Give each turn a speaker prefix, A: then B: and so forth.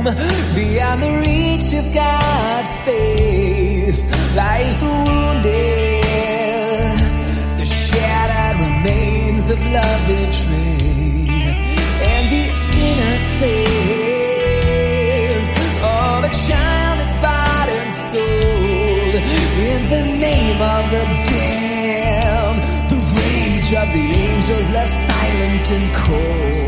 A: home. Beyond the reach of God's faith lies the wounded, the shattered remains of love betrayed, and the innocence of a child is bought and sold in the name of the damned. The rage of the angels left silent and cold.